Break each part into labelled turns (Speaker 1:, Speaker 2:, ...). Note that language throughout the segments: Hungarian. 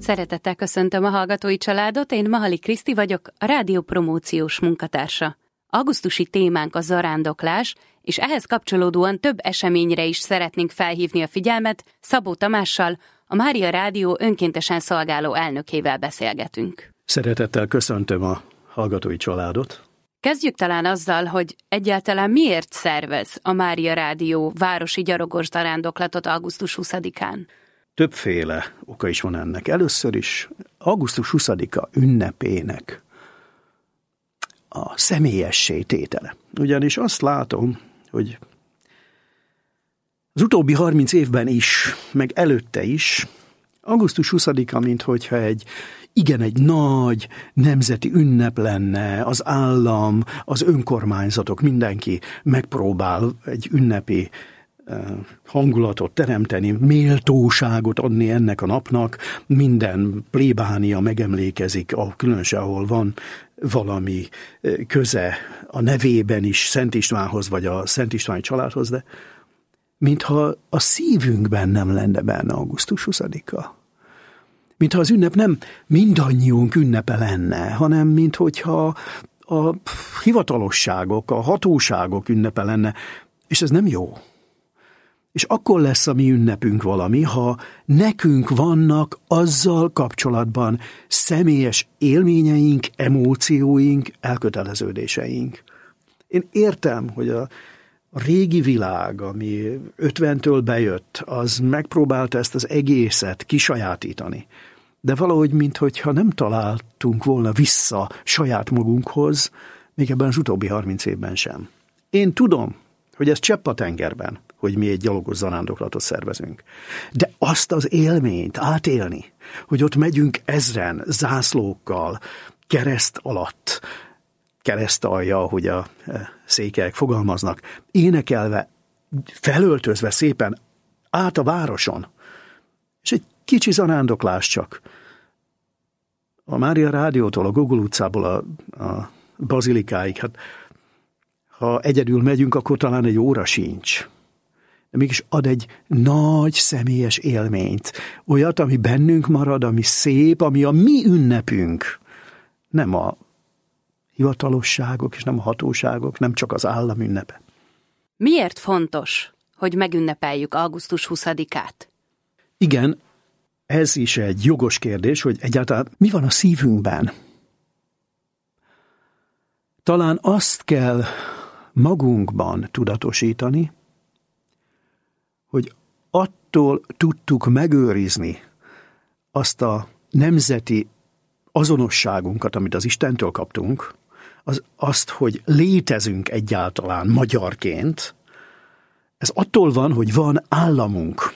Speaker 1: Szeretettel köszöntöm a hallgatói családot, én Mahali Kriszti vagyok, a rádió promóciós munkatársa. Augusztusi témánk a zarándoklás, és ehhez kapcsolódóan több eseményre is szeretnénk felhívni a figyelmet. Szabó Tamással, a Mária Rádió önkéntesen szolgáló elnökével beszélgetünk.
Speaker 2: Szeretettel köszöntöm a hallgatói családot.
Speaker 1: Kezdjük talán azzal, hogy egyáltalán miért szervez a Mária Rádió városi gyalogos zarándoklatot augusztus 20-án?
Speaker 2: Többféle oka is van ennek. Először is augusztus 20-a ünnepének a személyessé tétele. Ugyanis azt látom, hogy az utóbbi 30 évben is, meg előtte is, augusztus 20-a, minthogyha egy nagy nemzeti ünnep lenne, az állam, az önkormányzatok, mindenki megpróbál egy ünnepi hangulatot teremteni, méltóságot adni ennek a napnak, minden plébánia megemlékezik, különösen ahol van valami köze a nevében is Szent Istvánhoz, vagy a Szent Istváni családhoz, de mintha a szívünkben nem lenne benne augusztus 20-a. Mintha az ünnep nem mindannyiunk ünnepe lenne, hanem minthogyha a hivatalosságok, a hatóságok ünnepe lenne, és ez nem jó. És akkor lesz a mi ünnepünk valami, ha nekünk vannak azzal kapcsolatban személyes élményeink, emócióink, elköteleződéseink. Én értem, hogy a régi világ, ami 50-től bejött, az megpróbálta ezt az egészet kisajátítani. De valahogy, minthogyha nem találtunk volna vissza saját magunkhoz, még ebben az utóbbi 30 évben sem. Én tudom, hogy ez csepp a tengerben, hogy mi egy gyalogos zarándoklatot szervezünk. De azt az élményt átélni, hogy ott megyünk ezren, zászlókkal, kereszt alatt, keresztalja, ahogy a székelyek fogalmaznak, énekelve, felöltözve szépen át a városon. És egy kicsi zarándoklás csak. A Mária Rádiótól, a Gogol utcából a bazilikáig, hát ha egyedül megyünk, akkor talán egy óra sincs. De mégis ad egy nagy személyes élményt. Olyat, ami bennünk marad, ami szép, ami a mi ünnepünk. Nem a hivatalosságok, és nem a hatóságok, nem csak az állam ünnepe.
Speaker 1: Miért fontos, hogy megünnepeljük augusztus 20-át?
Speaker 2: Igen, ez is egy jogos kérdés, hogy egyáltalán mi van a szívünkben. Talán azt kell magunkban tudatosítani, hogy attól tudtuk megőrizni azt a nemzeti azonosságunkat, amit az Istentől kaptunk, azt, hogy létezünk egyáltalán magyarként, ez attól van, hogy van államunk.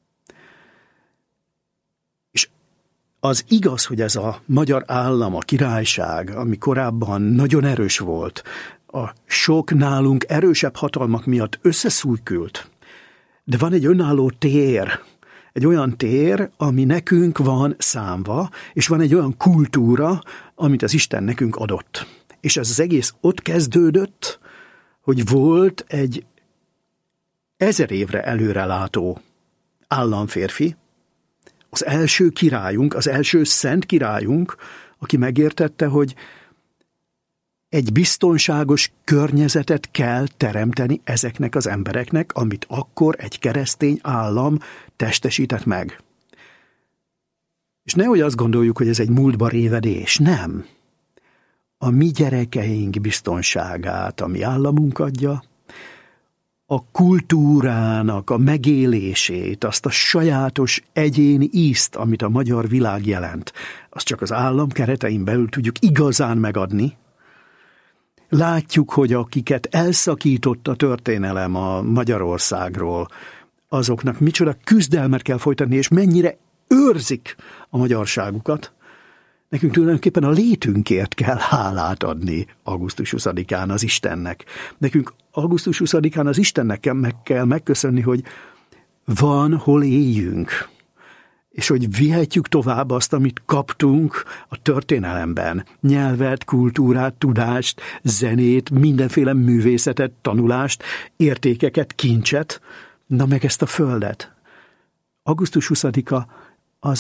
Speaker 2: És az igaz, hogy ez a magyar állam, a királyság, ami korábban nagyon erős volt, a sok nálunk erősebb hatalmak miatt összeszújkült, de van egy önálló tér, egy olyan tér, ami nekünk van számva, és van egy olyan kultúra, amit az Isten nekünk adott. És ez az egész ott kezdődött, hogy volt egy 1000 évre előrelátó államférfi, az első királyunk, az első szent királyunk, aki megértette, hogy egy biztonságos környezetet kell teremteni ezeknek az embereknek, amit akkor egy keresztény állam testesített meg. És nehogy azt gondoljuk, hogy ez egy múltba révedés. Nem. A mi gyerekeink biztonságát a mi államunk adja, a kultúrának a megélését, azt a sajátos egyéni ízt, amit a magyar világ jelent, azt csak az állam keretein belül tudjuk igazán megadni. Látjuk, hogy akiket elszakított a történelem a Magyarországról, azoknak micsoda küzdelmet kell folytatni, és mennyire őrzik a magyarságukat. Nekünk tulajdonképpen a létünkért kell hálát adni augusztus 20-án az Istennek. Nekünk augusztus 20-án az Istennek kell megköszönni, hogy van, hol éljünk. És hogy vihetjük tovább azt, amit kaptunk a történelemben. Nyelvet, kultúrát, tudást, zenét, mindenféle művészetet, tanulást, értékeket, kincset, na meg ezt a földet. Augusztus 20-a az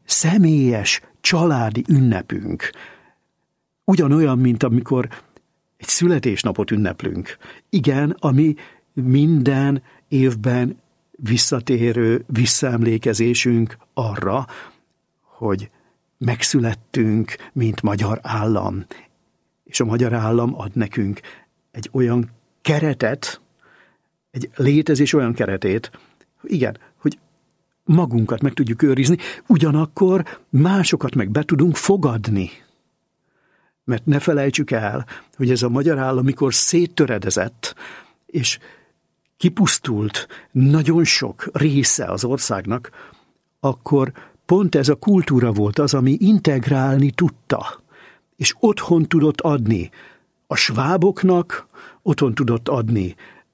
Speaker 2: személyes, családi ünnepünk. Ugyanolyan, mint amikor egy születésnapot ünneplünk. Igen, ami minden évben visszatérő visszaemlékezésünk arra, hogy megszülettünk, mint magyar állam. És a magyar állam ad nekünk egy olyan keretet, egy létezés olyan keretét, igen, hogy magunkat meg tudjuk őrizni, ugyanakkor másokat meg be tudunk fogadni. Mert ne felejtsük el, hogy ez a magyar állam, amikor széttöredezett, és kipusztult nagyon sok része az országnak, akkor pont ez a kultúra volt az, ami integrálni tudta, és otthon tudott adni a sváboknak, otthon tudott adni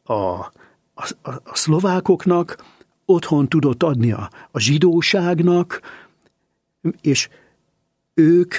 Speaker 2: a szlovákoknak, otthon tudott adni a zsidóságnak, és ők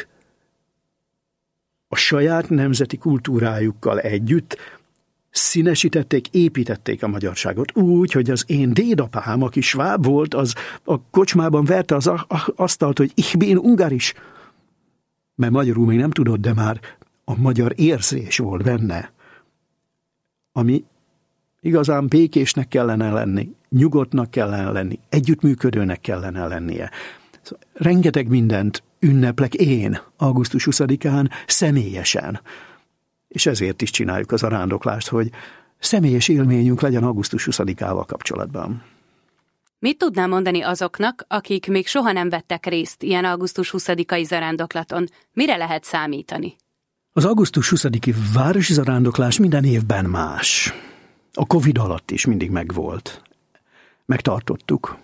Speaker 2: a saját nemzeti kultúrájukkal együtt színesítették, építették a magyarságot úgy, hogy az én dédapám, aki sváb volt, az a kocsmában verte az asztalt, hogy ich bin ungaris. Mert magyarul még nem tudod, de már a magyar érzés volt benne, ami igazán békésnek kellene lenni, nyugodtnak kellene lenni, együttműködőnek kellene lennie. Szóval rengeteg mindent ünneplek én augusztus 20-án személyesen. És ezért is csináljuk az arándoklást, hogy személyes élményünk legyen augusztus 20-ával kapcsolatban.
Speaker 1: Mit tudnál mondani azoknak, akik még soha nem vettek részt ilyen augusztus 20-ai zarándoklaton? Mire lehet számítani?
Speaker 2: Az augusztus 20-i városi zarándoklás minden évben más. A Covid alatt is mindig megvolt. Megtartottuk.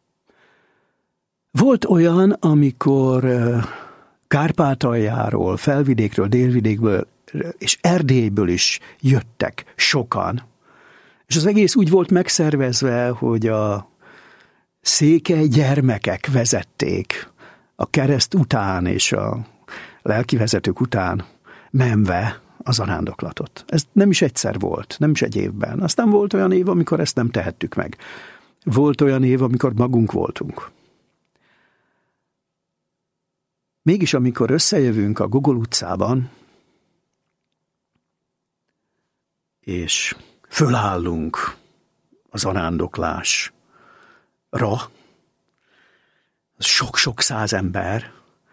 Speaker 2: Volt olyan, amikor Kárpátaljáról, Felvidékről, Délvidékből és Erdélyből is jöttek sokan. És az egész úgy volt megszervezve, hogy a székely gyermekek vezették a kereszt után és a lelkivezetők után menve az zarándoklatot. Ez nem is egyszer volt, nem is egy évben. Aztán volt olyan év, amikor ezt nem tehettük meg. Volt olyan év, amikor magunk voltunk. Mégis amikor összejövünk a Gogol utcában, és fölállunk a zarándoklásra, sok-sok száz ember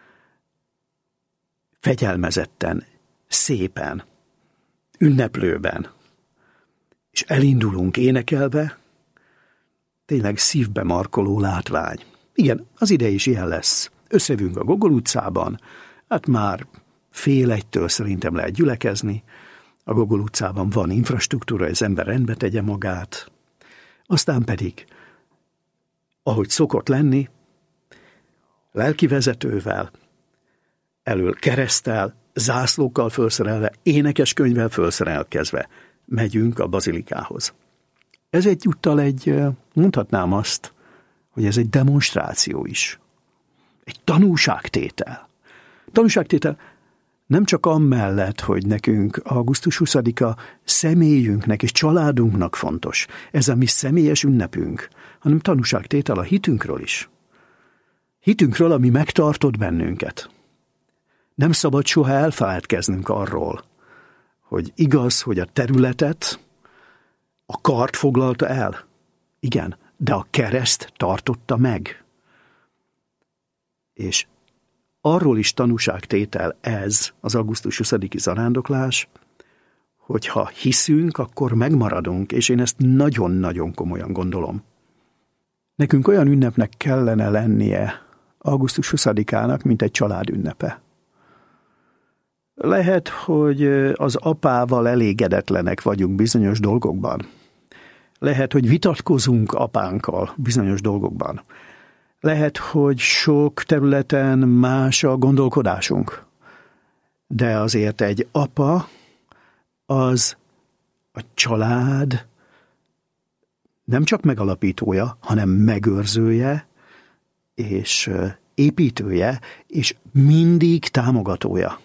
Speaker 2: fegyelmezetten, szépen, ünneplőben, és elindulunk énekelve, tényleg szívbe markoló látvány. Igen, az ide is ilyen lesz. Összejövünk a Gogol utcában, hát már 12:30 szerintem lehet gyülekezni, a Gogol utcában van infrastruktúra, az ember rendbe tegye magát, aztán pedig, ahogy szokott lenni, lelkivezetővel, elől kereszttel, zászlókkal felszerelve, énekeskönyvvel felszerelkezve megyünk a bazilikához. Ez egyúttal mondhatnám azt, hogy ez egy demonstráció is. Egy tanúságtétel. Tanúságtétel nem csak amellett, hogy nekünk augusztus 20-a személyünknek és családunknak fontos, ez a mi személyes ünnepünk, hanem tanúságtétel a hitünkről is. Hitünkről, ami megtartott bennünket. Nem szabad soha elfeledkeznünk arról, hogy igaz, hogy a területet a kard foglalta el. Igen, de a kereszt tartotta meg. És arról is tanúságtétel ez az augusztus 20-i zarándoklás, hogy ha hiszünk, akkor megmaradunk, és én ezt nagyon-nagyon komolyan gondolom. Nekünk olyan ünnepnek kellene lennie augusztus 20-ának, mint egy család ünnepe. Lehet, hogy az apával elégedetlenek vagyunk bizonyos dolgokban. Lehet, hogy vitatkozunk apánkkal bizonyos dolgokban. Lehet, hogy sok területen más a gondolkodásunk. De azért egy apa az a család nem csak megalapítója, hanem megőrzője, és építője, és mindig támogatója.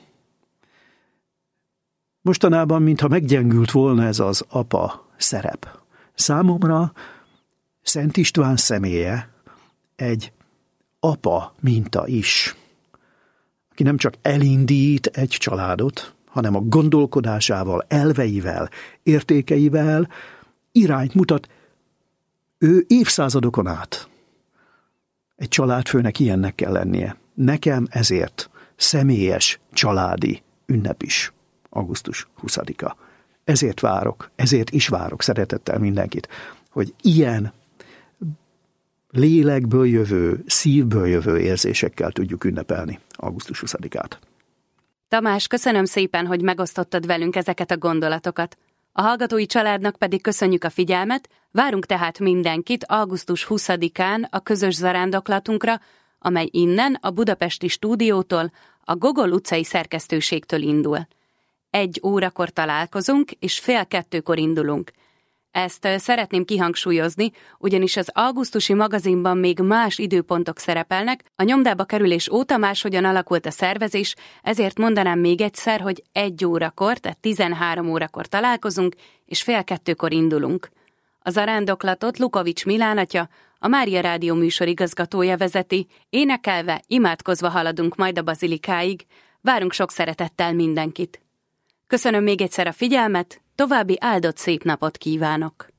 Speaker 2: Mostanában, mintha meggyengült volna ez az apa szerep. Számomra Szent István személye egy apa minta is, aki nem csak elindít egy családot, hanem a gondolkodásával, elveivel, értékeivel irányt mutat. Ő évszázadokon át egy családfőnek ilyennek kell lennie. Nekem ezért személyes családi ünnep is augusztus 20-a. Ezért is várok szeretettel mindenkit, hogy ilyen lélekből jövő, szívből jövő érzésekkel tudjuk ünnepelni augusztus 20-át.
Speaker 1: Tamás, köszönöm szépen, hogy megosztottad velünk ezeket a gondolatokat. A hallgatói családnak pedig köszönjük a figyelmet, várunk tehát mindenkit augusztus 20-án a közös zarándoklatunkra, amely innen a budapesti stúdiótól, a Gogol utcai szerkesztőségtől indul. 1 órakor találkozunk, és 1:30 indulunk. Ezt szeretném kihangsúlyozni, ugyanis az augusztusi magazinban még más időpontok szerepelnek, a nyomdába kerülés óta máshogyan alakult a szervezés, ezért mondanám még egyszer, hogy 1 órakor, tehát 13 órakor találkozunk, és 1:30 indulunk. A zarándoklatot Lukovics Milán atya, a Mária Rádió műsor igazgatója vezeti, énekelve, imádkozva haladunk majd a bazilikáig, várunk sok szeretettel mindenkit. Köszönöm még egyszer a figyelmet, további áldott szép napot kívánok!